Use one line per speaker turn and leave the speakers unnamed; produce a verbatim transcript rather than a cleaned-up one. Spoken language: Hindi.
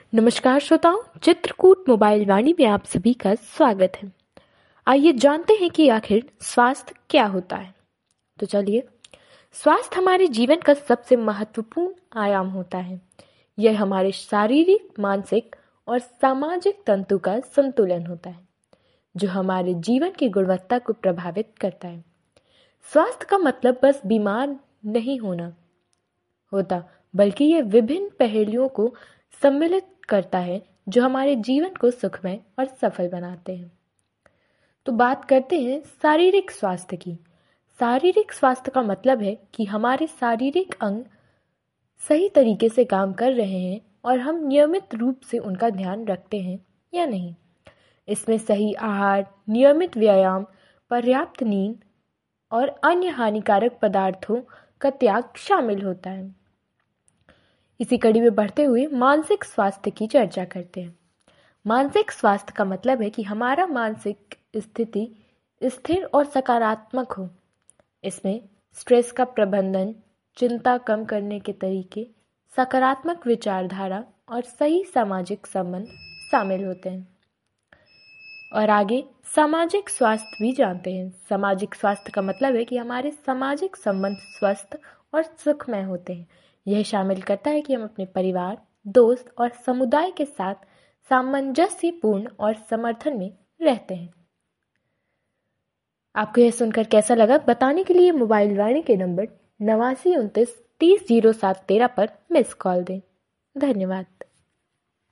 नमस्कार श्रोताओं, चित्रकूट मोबाइल वाणी में आप सभी का स्वागत है। आइए जानते हैं कि आखिर स्वास्थ्य क्या होता है। तो चलिए, स्वास्थ्य हमारे जीवन का सबसे महत्वपूर्ण आयाम होता है। यह हमारे शारीरिक, मानसिक और सामाजिक तंतु का संतुलन होता है, जो हमारे जीवन की गुणवत्ता को प्रभावित करता है। स्वास्थ्य का मतलब बस बीमार नहीं होना होता, बल्कि यह विभिन्न पहलुओं को सम्मिलित करता है जो हमारे जीवन को सुखमय और सफल बनाते हैं। तो बात करते हैं शारीरिक स्वास्थ्य की। शारीरिक स्वास्थ्य का मतलब है कि हमारे शारीरिक अंग सही तरीके से काम कर रहे हैं और हम नियमित रूप से उनका ध्यान रखते हैं या नहीं। इसमें सही आहार, नियमित व्यायाम, पर्याप्त नींद और अन्य हानिकारक पदार्थों का त्याग शामिल होता है। इसी कड़ी में बढ़ते हुए मानसिक स्वास्थ्य की चर्चा करते हैं। मानसिक स्वास्थ्य का मतलब है कि हमारा मानसिक स्थिति स्थिर और सकारात्मक हो। इसमें स्ट्रेस का प्रबंधन, चिंता कम करने के तरीके, सकारात्मक विचारधारा और सही सामाजिक संबंध शामिल होते हैं। और आगे सामाजिक स्वास्थ्य भी जानते हैं। सामाजिक स्वास्थ्य का मतलब है कि हमारे सामाजिक संबंध स्वस्थ और सुखमय होते हैं। यह शामिल करता है कि हम अपने परिवार, दोस्त और समुदाय के साथ सामंजस्यपूर्ण और समर्थन में रहते हैं। आपको यह सुनकर कैसा लगा, बताने के लिए मोबाइल वाणी के नंबर नवासी उनतीस तीस जीरो सात तेरह पर मिस कॉल दें। धन्यवाद।